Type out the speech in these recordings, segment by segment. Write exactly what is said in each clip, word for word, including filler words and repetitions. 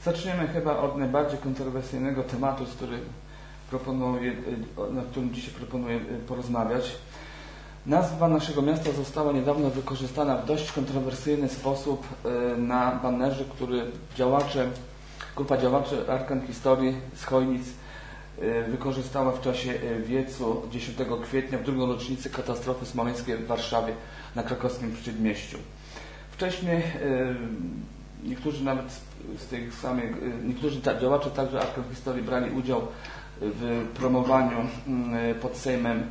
Zaczniemy chyba od najbardziej kontrowersyjnego tematu, z którym proponuję, na którym dzisiaj proponuję porozmawiać. Nazwa naszego miasta została niedawno wykorzystana w dość kontrowersyjny sposób na banerze, który działacze, grupa działaczy Arkan Historii z Chojnic wykorzystała w czasie wiecu dziesiątego kwietnia w drugą rocznicę katastrofy smoleńskiej w Warszawie na krakowskim Przedmieściu. Wcześniej niektórzy nawet z tych samych, niektórzy działacze także Arkan Historii brali udział w promowaniu pod Sejmem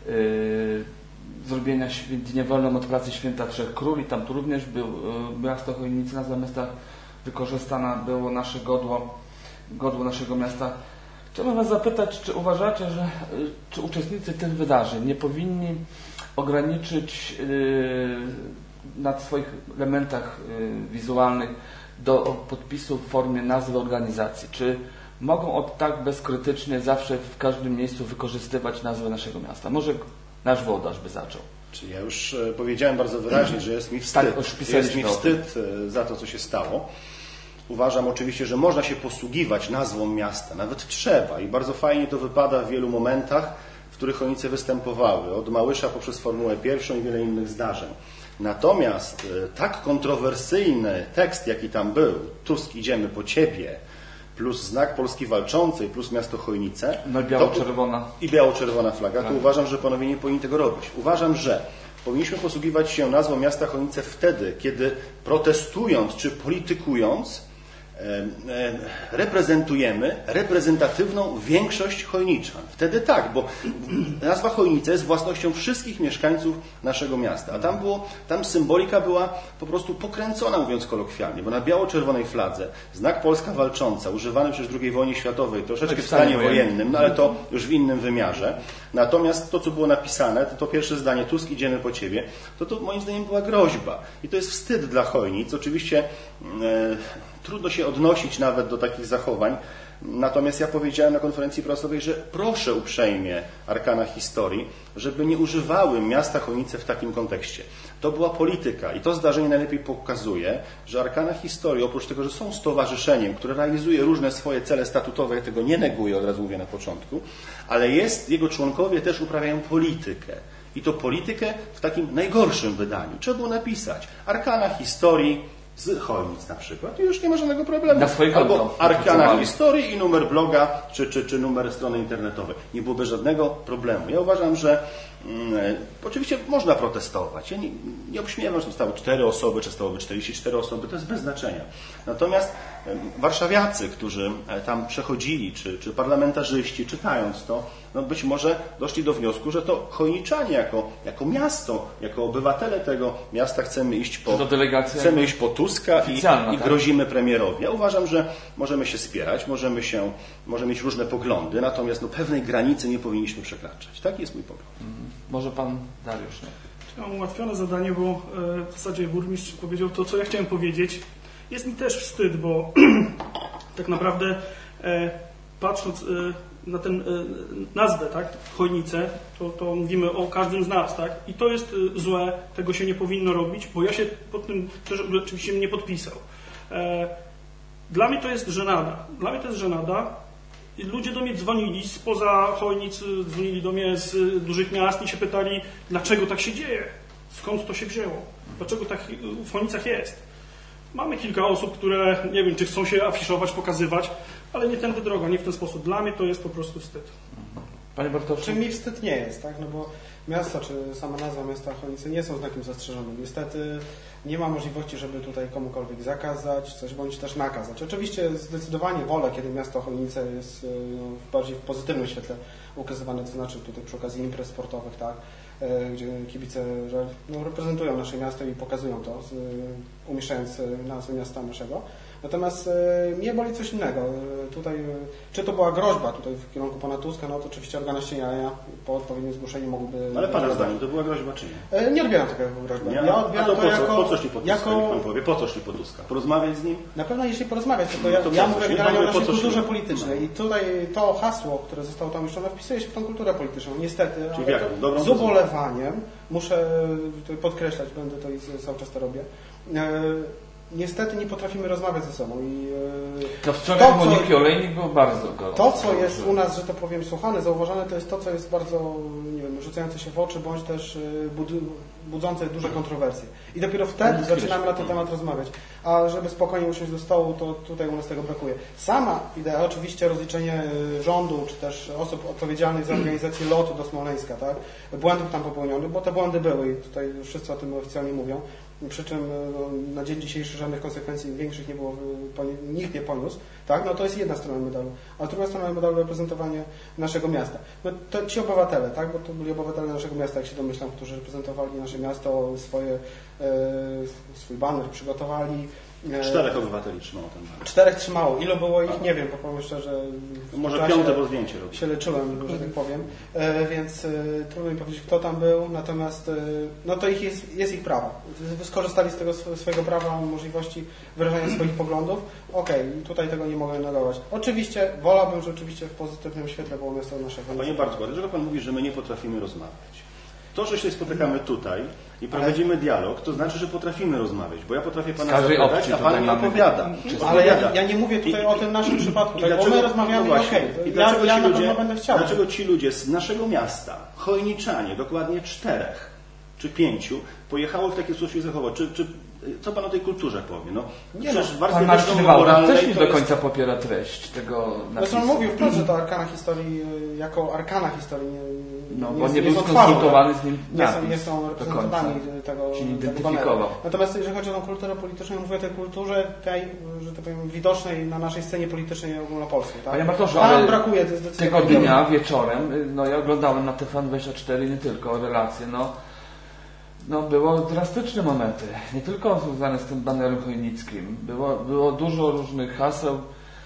zrobienia dnia wolnym od pracy Święta Trzech Króli. Tam tu również był miasto Chojnice, nazwa miasta wykorzystana było nasze godło, godło naszego miasta. Chciałbym Was zapytać, czy uważacie, że czy uczestnicy tych wydarzeń nie powinni ograniczyć yy, na swoich elementach yy, wizualnych do podpisu w formie nazwy organizacji? Czy mogą od tak bezkrytycznie zawsze w każdym miejscu wykorzystywać nazwę naszego miasta? Może nasz włodarz by zaczął. Czyli ja już powiedziałem bardzo wyraźnie, że jest mi wstyd, tak, jest mi wstyd za to, co się stało. Uważam oczywiście, że można się posługiwać nazwą miasta, nawet trzeba i bardzo fajnie to wypada w wielu momentach, w których Chojnice występowały, od Małysza poprzez Formułę Pierwszą i wiele innych zdarzeń. Natomiast tak kontrowersyjny tekst, jaki tam był, Tusk, idziemy po Ciebie, plus znak Polski Walczącej, plus miasto Chojnice no i biało-czerwona i biało-czerwona flaga, to uważam, że panowie nie powinni tego robić. Uważam, że powinniśmy posługiwać się nazwą miasta Chojnice wtedy, kiedy protestując czy politykując reprezentujemy reprezentatywną większość chojniczan. Wtedy tak, bo nazwa Chojnice jest własnością wszystkich mieszkańców naszego miasta. A tam było, tam symbolika była po prostu pokręcona, mówiąc kolokwialnie, bo na biało-czerwonej fladze znak Polska Walcząca, używany przecież w drugiej wojnie światowej, troszeczkę w stanie wojennym, no ale to już w innym wymiarze. Natomiast to, co było napisane, to, to pierwsze zdanie, Tusk, idziemy po Ciebie, to to moim zdaniem była groźba. I to jest wstyd dla Chojnic. Oczywiście e, trudno się odnosić nawet do takich zachowań. Natomiast ja powiedziałem na konferencji prasowej, że proszę uprzejmie Arkana Historii, żeby nie używały miasta Chojnice w takim kontekście. To była polityka i to zdarzenie najlepiej pokazuje, że Arkana Historii, oprócz tego, że są stowarzyszeniem, które realizuje różne swoje cele statutowe, ja tego nie neguję, od razu mówię na początku, ale jest, jego członkowie też uprawiają politykę. I to politykę w takim najgorszym wydaniu. Trzeba było napisać Arkana Historii z Chojnic na przykład i już nie ma żadnego problemu. Na swoje konto. Albo Arkana Historii i numer bloga, czy, czy, czy numer strony internetowej. Nie byłoby żadnego problemu. Ja uważam, że mm, oczywiście można protestować. Ja nie, nie obśmiewam, że stały cztery osoby, czy stałoby czterdzieści cztery osoby, to jest bez znaczenia. Natomiast e, warszawiacy, którzy tam przechodzili, czy, czy parlamentarzyści, czytając to, no być może doszli do wniosku, że to chojniczanie jako, jako miasto, jako obywatele tego miasta chcemy iść po, chcemy iść po Tuska i, i grozimy premierowi. Ja uważam, że możemy się spierać, możemy, się, możemy mieć różne poglądy, natomiast no, pewnej granicy nie powinniśmy przekraczać. Taki jest mój pogląd. Mhm. Może pan Dariusz. Nie? Ja mam ułatwione zadanie, bo w zasadzie burmistrz powiedział to, co ja chciałem powiedzieć. Jest mi też wstyd, bo tak naprawdę patrząc na tę nazwę, tak, Chojnice, to, to mówimy o każdym z nas, tak, i to jest złe, tego się nie powinno robić, bo ja się pod tym też oczywiście nie podpisał. Dla mnie to jest żenada. Dla mnie to jest żenada. Ludzie do mnie dzwonili spoza Chojnic, dzwonili do mnie z dużych miast i się pytali, dlaczego tak się dzieje, skąd to się wzięło, dlaczego tak w Chojnicach jest. Mamy kilka osób, które, nie wiem, czy chcą się afiszować, pokazywać, ale nie tędy droga, nie w ten sposób. Dla mnie to jest po prostu wstyd. Panie Bartoszu? Czy mi wstyd nie jest, tak? No bo miasto, czy sama nazwa miasta Chojnice nie są znakiem zastrzeżonym. Niestety nie ma możliwości, żeby tutaj komukolwiek zakazać coś, bądź też nakazać. Oczywiście zdecydowanie wolę, kiedy miasto Chojnice jest no, bardziej w pozytywnym świetle ukazywane, to znaczy tutaj przy okazji imprez sportowych, tak? Gdzie kibice że, no, reprezentują nasze miasto i pokazują to, umieszczając nazwę miasta naszego. Natomiast e, mnie boli coś innego. E, tutaj, e, czy to była groźba tutaj w kierunku pana Tuska, no to oczywiście organy ścigania po odpowiednim zgłoszeniu mogłyby... Ale pana zdaniem to była groźba czy nie? E, nie odbieram takiego groźby. Nie? Ja odbieram A to, to po, jako... co, po co szli po Tuska, jako... niech pan powie, po co szli po Tuska? Porozmawiać z nim? Na pewno jeśli porozmawiać, tylko ja, to ja po mówię coś? generalnie o Nie, naszej po co kulturze szli? politycznej. I tutaj to hasło, które zostało tam umieszczone, wpisuje się w tą kulturę polityczną. Niestety, Czyli ale jak? Dobrą z ubolewaniem muszę podkreślać, będę to i cały czas to robię, niestety nie potrafimy rozmawiać ze sobą. I, to wczoraj to, Moniki Olejnik było bardzo gorąco. To, co jest u nas, że to powiem, słuchane, zauważane, to jest to, co jest bardzo, nie wiem, rzucające się w oczy, bądź też bud budzące duże kontrowersje. I dopiero wtedy zaczynamy na ten temat rozmawiać. A żeby spokojnie usiąść do stołu, to tutaj u nas tego brakuje. Sama idea, oczywiście rozliczenie rządu, czy też osób odpowiedzialnych za organizację lotu do Smoleńska, tak? Błędów tam popełnionych, bo te błędy były i tutaj wszyscy o tym oficjalnie mówią. Przy czym no, na dzień dzisiejszy żadnych konsekwencji większych nie było, nikt nie poniósł, tak? No to jest jedna strona medalu. A druga strona medalu reprezentowanie naszego miasta. No to ci obywatele, tak? Bo to byli obywatele naszego miasta, jak się domyślam, którzy reprezentowali nasze miasto, swoje, e, swój baner przygotowali. Czterech obywateli trzymało ten baner. Czterech trzymało. Ilu było ich? Nie wiem, bo powiem szczerze. Może piąte, bo zdjęcie robię. Się leczyłem, że tak powiem. E, więc e, trudno mi powiedzieć, kto tam był. Natomiast e, no to ich jest, jest ich prawo. Skorzystali z tego swojego prawa, możliwości wyrażania swoich poglądów. Okej, okay, tutaj tego nie mogę negować. Oczywiście wolałbym, że oczywiście w pozytywnym świetle było miasto naszego. Panie Bartku, dlaczego Pan mówi, że my nie potrafimy rozmawiać? To, że się spotykamy tutaj i prowadzimy ale... dialog, to znaczy, że potrafimy rozmawiać, bo ja potrafię Pana zapytać, a Pan nie opowiada. Ale ja, ja nie mówię tutaj I, o tym naszym przypadku, tak, bo my rozmawiamy, no okej, okay, I dlaczego, ja, ci ja ludzie, będę chciał. dlaczego ci ludzie z naszego miasta, chojniczanie, dokładnie czterech czy pięciu, pojechało w takie sposób zachować? Czy, czy, co Pan o tej kulturze powie? No, nie no, Pan Marcin Wałdoch też nie do końca jest... popiera treść tego napisu. Zresztą mówił wprost, że to arkana historii, jako arkana historii nie, no, nie, bo nie, nie był są skonsultowany z nim nie są, nie są reprezentantami tego, się nie tego baneru. Natomiast jeżeli chodzi o tą kulturę polityczną, ja mówię o tej kulturze tej, że tak powiem, widocznej na naszej scenie politycznej ogólnopolskiej. Tak? Panie Bartoszu, ale brakuje tego dnia wieczorem, no ja oglądałem na T V N dwadzieścia cztery nie tylko relacje, no No, było drastyczne momenty, nie tylko związane z tym banerem chojnickim. Było, było dużo różnych haseł.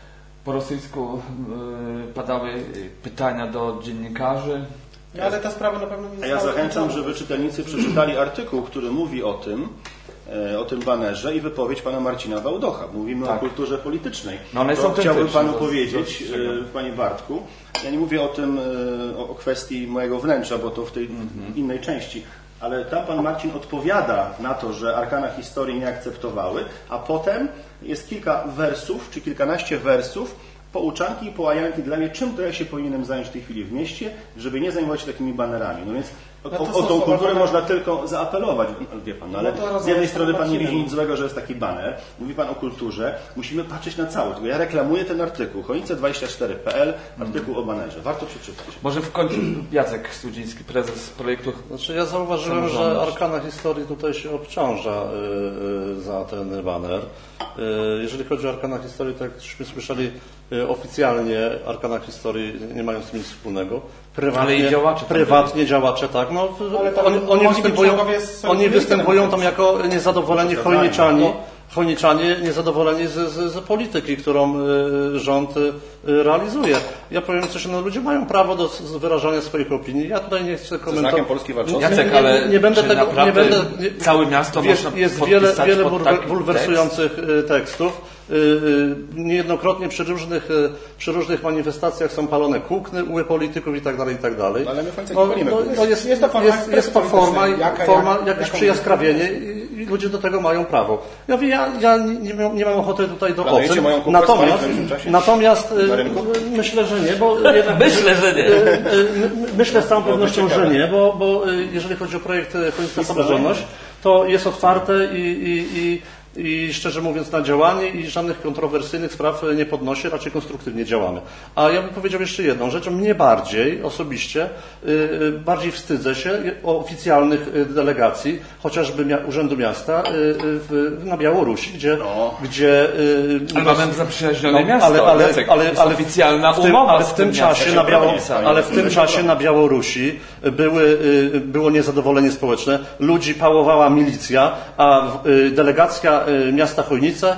Po rosyjsku yy, padały pytania do dziennikarzy. No, ale ta sprawa na pewno nie została. A ja zachęcam, żeby czytelnicy przeczytali artykuł, który mówi o tym, e, o tym banerze i wypowiedź pana Marcina Wałdocha. Mówimy tak. o kulturze politycznej. No, one są chciałbym panu powiedzieć, e, panie Bartku, ja nie mówię o tym, e, o, o kwestii mojego wnętrza, bo to w tej mm-hmm. innej części. Ale tam pan Marcin odpowiada na to, że arkana historii nie akceptowały, a potem jest kilka wersów, czy kilkanaście wersów, pouczanki i połajanki dla mnie, czym to ja się powinienem zająć w tej chwili w mieście, żeby nie zajmować się takimi banerami. No więc o, no o, o tą kulturę można tylko zaapelować, wie pan, no ale no z jednej strony pan nie widzi nic złego, że jest taki baner, mówi pan o kulturze, musimy patrzeć na całość. Ja reklamuję ten artykuł, chojnice dwadzieścia cztery kropka p l, artykuł o banerze. Warto przeczytać. Może w końcu Jacek Studziński, prezes projektu. Znaczy ja zauważyłem, że arkana historii tutaj się obciąża yy, za ten baner. Yy, jeżeli chodzi o arkana historii, tak jakśmy słyszeli, yy, oficjalnie arkana historii nie mają z tym nic wspólnego. Prywatnie, działacze, prywatnie działacze, tak. No, oni, oni występują, oni występują tam jako niezadowoleni chojniczani, chojniczanie niezadowoleni z, z, z polityki, którą y, rząd y, realizuje. Ja powiem coś, no ludzie mają prawo do wyrażania swoich opinii. Ja tutaj nie chcę komentować. Polski walczący. Jacek, ale nie, nie będę tego, nie będę, nie, całe miasto jest, można jest wiele, wiele bulwersujących tekst? tekstów. Niejednokrotnie przy różnych, przy różnych manifestacjach są palone kukny, uły polityków i tak dalej, i tak dalej. Ale my w końcu no, nie palimy. No, no jest, jest to forma, jest, jest to forma, jaka, forma jak, jakieś przyjaskrawienie i ludzie do tego mają prawo. Ja mówię, ja, ja nie, nie mam ochoty tutaj do ocen. Natomiast, natomiast myślę, że nie, bo jednak, myślę, że nie. Myślę z całą pewnością, że nie, bo, bo jeżeli chodzi o projekt Chojnicka Samorządność, to jest otwarte i, i, i I szczerze mówiąc na działanie i żadnych kontrowersyjnych spraw nie podnosi, raczej konstruktywnie działamy. A ja bym powiedział jeszcze jedną rzecz. Mnie bardziej, osobiście, yy, bardziej wstydzę się oficjalnych delegacji, chociażby mia Urzędu Miasta yy, w, na Białorusi, gdzie... No. gdzie yy, ale mamy zaprzyjaźnione no, miasto, ale, ale, ale, ale, ale oficjalna w tym, umowa ale w tym czasie na Biało ale w tym czasie na Białorusi były, yy, było niezadowolenie społeczne, ludzi pałowała milicja, a yy, delegacja miasta Chojnice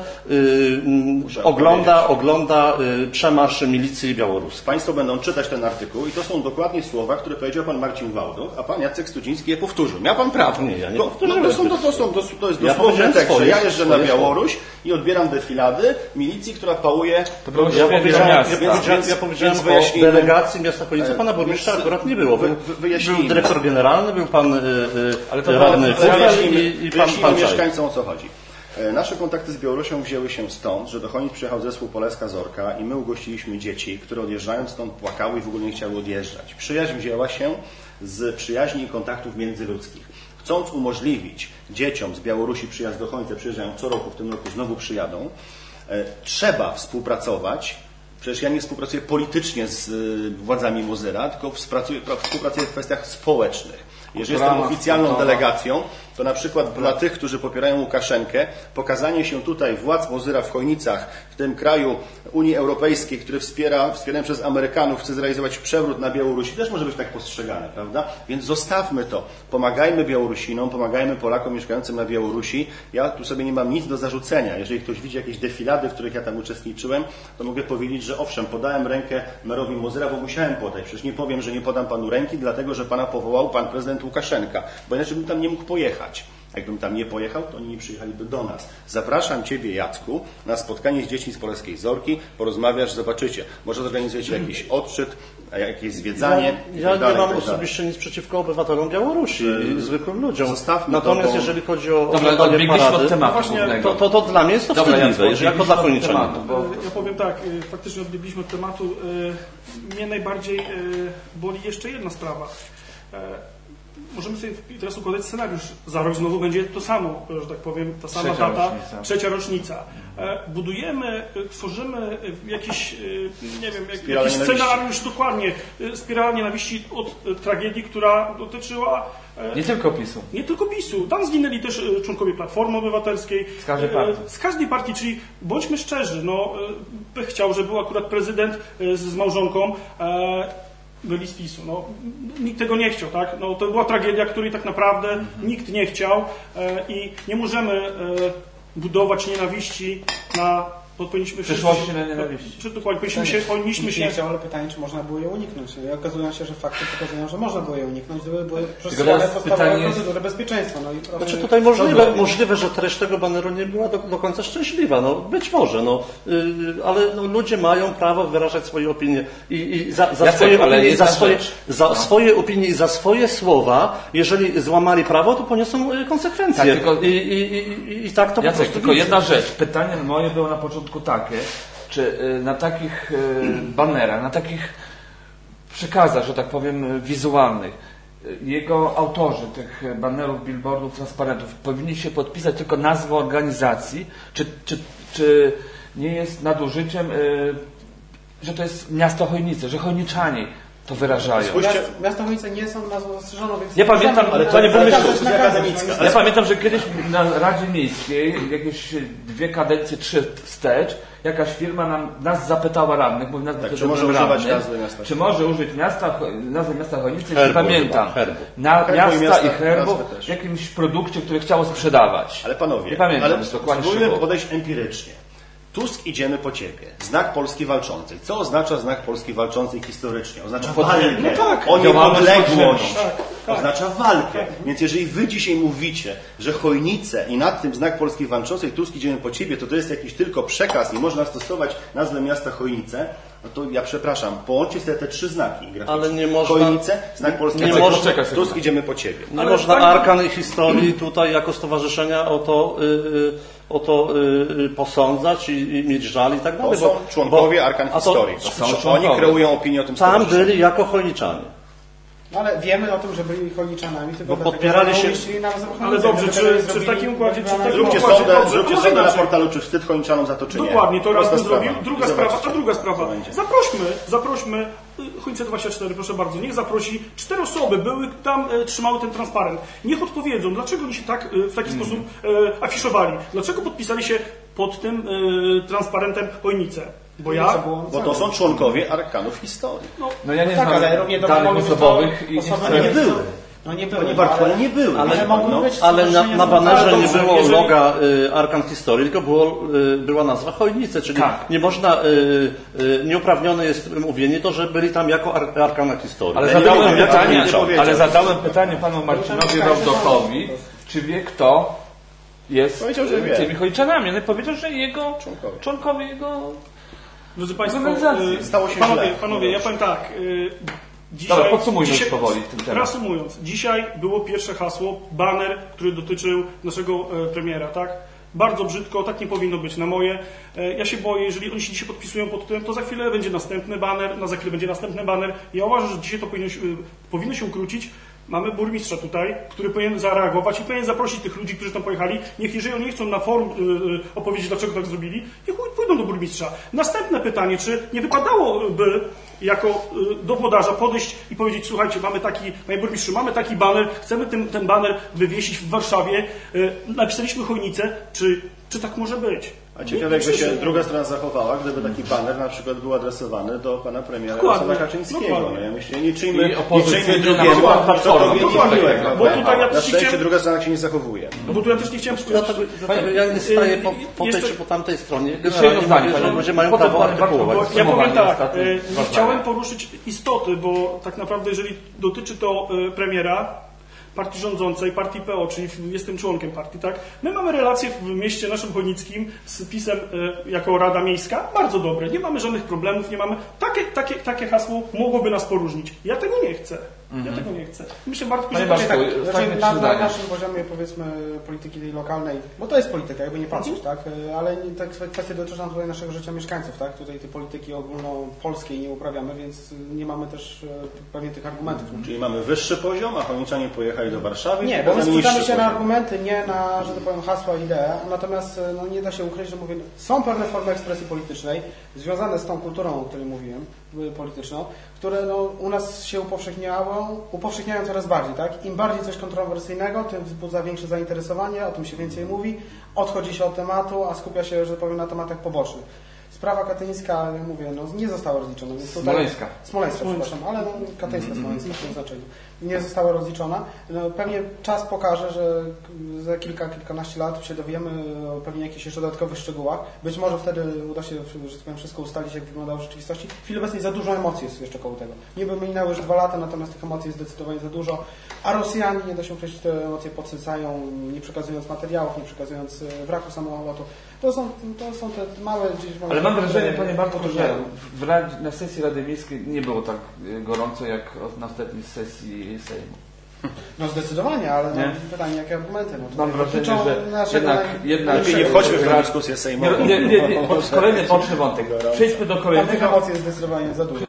y, ogląda, ogląda y, przemarsz milicji białoruskiej. Państwo będą czytać ten artykuł i to są dokładnie słowa, które powiedział pan Marcin Wałdoch, a pan Jacek Studziński je powtórzył. Miał pan prawo. Nie, ja nie to, no, to, są, to, to, są, to, to jest dosłowny ja tekst, że ja jeżdżę na Białoruś i odbieram defilady milicji, która pałuje... To ja powiedziałem, ja, powiedziałem, ja powiedziałem o delegacji miasta Chojnice. Pana burmistrza akurat nie było. Był, był dyrektor generalny, był pan y, y, radny Kufel i, i pan, pan mieszkańcom, o co chodzi. Nasze kontakty z Białorusią wzięły się stąd, że do Chojnic przyjechał zespół Poleska Zorka i my ugościliśmy dzieci, które odjeżdżając stąd płakały i w ogóle nie chciały odjeżdżać. Przyjaźń wzięła się z przyjaźni i kontaktów międzyludzkich. Chcąc umożliwić dzieciom z Białorusi przyjazd do Chojnic, przyjeżdżają co roku, w tym roku znowu przyjadą, trzeba współpracować. Przecież ja nie współpracuję politycznie z władzami Mozyra, tylko współpracuję, współpracuję w kwestiach społecznych. Jeżeli jestem oficjalną delegacją, to na przykład dla tych, którzy popierają Łukaszenkę, pokazanie się tutaj władz Mozyra w Chojnicach, w tym kraju Unii Europejskiej, który wspiera, wspierany przez Amerykanów, chce zrealizować przewrót na Białorusi, też może być tak postrzegane, prawda? Więc zostawmy to. Pomagajmy Białorusinom, pomagajmy Polakom mieszkającym na Białorusi. Ja tu sobie nie mam nic do zarzucenia. Jeżeli ktoś widzi jakieś defilady, w których ja tam uczestniczyłem, to mogę powiedzieć, że owszem, podałem rękę merowi Mozyra, bo musiałem podać. Przecież nie powiem, że nie podam panu ręki, dlatego że pana powołał pan prezydent Łukaszenka, bo inaczej bym tam nie mógł pojechać. Jakbym tam nie pojechał, to oni nie przyjechaliby do nas. Zapraszam Ciebie, Jacku, na spotkanie z dziećmi z Poleskiej Zorki, porozmawiasz, zobaczycie. Może zorganizujecie jakiś odczyt, jakieś zwiedzanie. Ja, ja dalej, nie mam osobiście nic przeciwko obywatelom Białorusi i zwykłym ludziom. Zostawmy Natomiast to, bo... jeżeli chodzi o Dobra, oglądanie parady, od tematu właśnie, to, to, to dla mnie jest to Dobra, wstydliwe, jeżeli jako dla Chojniczan. Bo... Ja powiem tak, faktycznie odbiegliśmy od tematu. Mnie najbardziej boli jeszcze jedna sprawa. Możemy sobie teraz układać scenariusz. Za rok znowu będzie to samo, że tak powiem, ta sama trzecia data, rocznica. trzecia rocznica. Budujemy, tworzymy jakiś, nie wiem, Spirala jakiś nienawiści. scenariusz dokładnie, spirala nienawiści od tragedii, która dotyczyła Nie tylko PiSu. Nie tylko PiSu. Tam zginęli też członkowie Platformy Obywatelskiej. Z każdej partii. Z każdej partii, czyli bądźmy szczerzy, no, by chciał, żeby był akurat prezydent z, z małżonką byli z PiSu. No, nikt tego nie chciał, tak? No, to była tragedia, której tak naprawdę mhm. nikt nie chciał e, i nie możemy e, budować nienawiści na... To powinniśmy przyszłości na nienawiści. Czy dokładnie, powinniśmy się... Powinniśmy nikt się... nie chciał, ale pytanie, czy można było je uniknąć. I okazują się, że fakty pokazują, że można było je uniknąć, gdyby były przestrzegane podstawowe procedury bezpieczeństwa. No i trochę... Znaczy tutaj możliwe, możliwe, że treść tego baneru nie była do, do końca szczęśliwa. No, być może, no, yy, ale no, ludzie mają prawo wyrażać swoje opinie i, i za, za Jacek, swoje ale opinie, za, swoje, rzecz. za No. swoje opinie i za swoje słowa, jeżeli złamali prawo, to poniosą y, konsekwencje. Tak, tylko, I, i, i, I tak to Jacek, po prostu tylko widzę. jedna rzecz. Pytanie moje było na początku takie, czy y, na takich y, banerach, na takich przekazach, że tak powiem, wizualnych, y, jego autorzy tych banerów, billboardów, transparentów powinni się podpisać tylko nazwą organizacji, czy, czy, czy nie jest nadużyciem, y, że to jest miasto Chojnice, że Chojniczanie to wyrażają. Miasto, miasto Chojnice nie są nazwą zastrzeżoną, więc... Ja pamiętam, ale panie burmistrzu, akademicka. ja pamiętam, że kiedyś na Radzie Miejskiej, jakieś dwie kadencje, trzy wstecz, jakaś firma nam, nas zapytała radnych, mówi nas tak, czy może używać nazwy miasta. Czy może użyć miasta, nazwy miasta Chojnice, Herbu, nie pamiętam. herbu. Na Herbu miasta i miasta, i herbu w jakimś produkcie, który chciało sprzedawać. Ale panowie, nie pamiętam, ale dokładnie spróbujmy szczegółów. podejść empirycznie. Tusk, idziemy po Ciebie. Znak Polski Walczącej. Co oznacza znak Polski Walczącej historycznie? Oznacza No, walkę no tak. o Działalność niepodległość. tak, tak. Oznacza walkę. Więc jeżeli Wy dzisiaj mówicie, że Chojnice i nad tym znak Polski Walczącej, Tusk, idziemy po Ciebie, to to jest jakiś tylko przekaz i można stosować nazwę miasta Chojnice, no to ja przepraszam, połączcie sobie te trzy znaki graficzne. Ale nie można- Chojnice, znak Polski nie Walczącej, można- Tusk, idziemy po Ciebie. Nie Ale można pani- arkan historii tutaj jako stowarzyszenia o to, y, y, o to y, y, posądzać i, i mieć żal i tak dalej. To są członkowie Arkan a to- Historii. to są Oni członkowie. kreują opinię o tym Tam stowarzyszeniu. byli jako Chojniczanie. No ale wiemy o tym, że byli Chojniczanami, tylko Bo dlatego, podpierali że się- umieścili nam zamknięcie. Ale dobrze, Gdyby czy- tego nie czy w zrobili, takim układzie, była czy w nam- takim Zróbcie Dokładnie, sondę, dobrze, zróbcie może sondę na inaczej. portalu, czy wstyd Chojniczanom za to, czy nie. Dokładnie, to raz Prosta bym zrobił. sprawa. Druga I sprawa, zobaczycie, a druga co sprawa. będzie. Zaprośmy, zaprośmy y, Chojnice dwadzieścia cztery, proszę bardzo, niech zaprosi. Cztery osoby były tam, e, trzymały ten transparent. Niech odpowiedzą, dlaczego oni się tak e, w taki Mm. sposób e, afiszowali. Dlaczego podpisali się pod tym e, transparentem Chojnice. Bo ja... Co było? Bo to są członkowie Arkanów Historii. No ja nie Tak, znam ale równie dobrze danych mogły być osobowych i nie osoby chcę. nie były. No nie To były, nie Bartku, ale nie były. Ale, Ale mogły no, być Ale na, stowarzyszenia na banerze Ale nie dobrze, było jeżeli- loga y, Arkan Historii, tylko było, y, była nazwa Chojnice, czyli Tak. nie można, y, y, nieuprawnione jest mówienie to, że byli tam jako ar, Arkana Historii. Ale Ja nie zadałem wiem, jak pytanie, to liczą. ale zadałem pytanie panu Marcinowi Rawdokowi, czy wie kto jest Powiedział, że wie. tymi Chojniczanami. On powiedział, że jego Członkowie. członkowie jego... Drodzy Państwo, Organizacji. y, Stało się panowie, źle. panowie, ja powiem tak. y, Dzisiaj, Dobra, podsumujmy dzisiaj, już powoli ten temat. Reasumując, dzisiaj było pierwsze hasło, baner, który dotyczył naszego e, premiera, tak? bardzo brzydko, tak nie powinno być na moje. Ja się boję, jeżeli oni się dzisiaj podpisują pod tym, to za chwilę będzie następny baner, na za chwilę będzie następny baner. Ja uważam, że dzisiaj to powinno się, powinno się ukrócić. Mamy burmistrza tutaj, który powinien zareagować i powinien zaprosić tych ludzi, którzy tam pojechali. Niech, jeżeli oni nie chcą na forum yy, opowiedzieć, dlaczego tak zrobili, niech pójdą do burmistrza. Następne pytanie, czy nie wypadałoby jako yy, do włodarza podejść i powiedzieć, słuchajcie, mamy taki, panie burmistrzu, mamy taki baner, chcemy ten, ten baner wywiesić w Warszawie, yy, napisaliśmy Chojnice, czy, czy tak może być? A ciekawe, jakby się druga strona zachowała, gdyby taki baner na przykład był adresowany do pana premiera Jarosława Kaczyńskiego. No ja myślę, nie czyjmy, nie czyjmy drugiemu, co to miłego. Bo tutaj ja na szczęście druga strona się nie zachowuje. No bo tu ja też nie chciałem... Dlatego ja nie staję po, po tej czy po tamtej stronie. Generalnie ludzie mają prawo artykułować. Ja powiem tak, nie chciałem poruszyć istoty, bo tak naprawdę jeżeli dotyczy to premiera, partii rządzącej, partii P O, czyli jestem członkiem partii, tak? My mamy relacje w mieście naszym chojnickim z PiS-em y, jako Rada Miejska bardzo dobre. Nie mamy żadnych problemów, nie mamy... Takie, takie, takie hasło mogłoby nas poróżnić. Ja tego nie chcę. Ja tego nie chcę. Myślę, Bartku, że... Bartku, tak, tak, znaczy, na, na naszym poziomie, powiedzmy, polityki tej lokalnej, bo to jest polityka, jakby nie patrzeć, tak? Ale te kwestie dotyczą tutaj naszego życia mieszkańców, tak? Tutaj tej polityki ogólnopolskiej nie uprawiamy, więc nie mamy też pewnie tych argumentów. Czyli mamy wyższy poziom, a chojniczanie pojechali do Warszawy? Nie, bo my skupiamy się na argumenty, nie na, że tak powiem, hasła, idee. Natomiast no, nie da się ukryć, że mówię, są pewne formy ekspresji politycznej związane z tą kulturą, o której mówiłem, polityczną, które no, u nas się upowszechniają, upowszechniają coraz bardziej, tak? Im bardziej coś kontrowersyjnego, tym wzbudza większe zainteresowanie, o tym się więcej mówi, odchodzi się od tematu, a skupia się, że tak powiem, na tematach pobocznych. Sprawa katyńska, jak mówię, no, nie została rozliczona. Więc tutaj, Smoleńska. Smoleńska, przepraszam, ale no, katyńska, smoleńska w tym znaczeniu. Nie została rozliczona. No, pewnie czas pokaże, że za kilka, kilkanaście lat się dowiemy o pewnie jakichś jeszcze dodatkowych szczegółach. Być może wtedy uda się, że tak powiem, wszystko ustalić, jak wyglądało w rzeczywistości. W chwili obecnej za dużo emocji jest jeszcze koło tego. Niby minęły już dwa lata, natomiast tych emocji jest zdecydowanie za dużo. A Rosjanie, nie da się ukryć, te emocje podsycają, nie przekazując materiałów, nie przekazując wraku samolotu. To są, to są te małe gdzieś... Ale mam wrażenie, panie Bartku, że w, w, na sesji Rady Miejskiej nie było tak gorąco jak na ostatniej sesji Sejmu. No zdecydowanie, ale no, pytanie, jakie argumenty? No, mam wrażenie, że jednak... jednak nie wchodźmy w tę dyskusję sejmową. Nie, nie, nie, kolejny boczny wątek. Przejdźmy do kolejnego. Tam tych emocji jest zdecydowanie za dużo.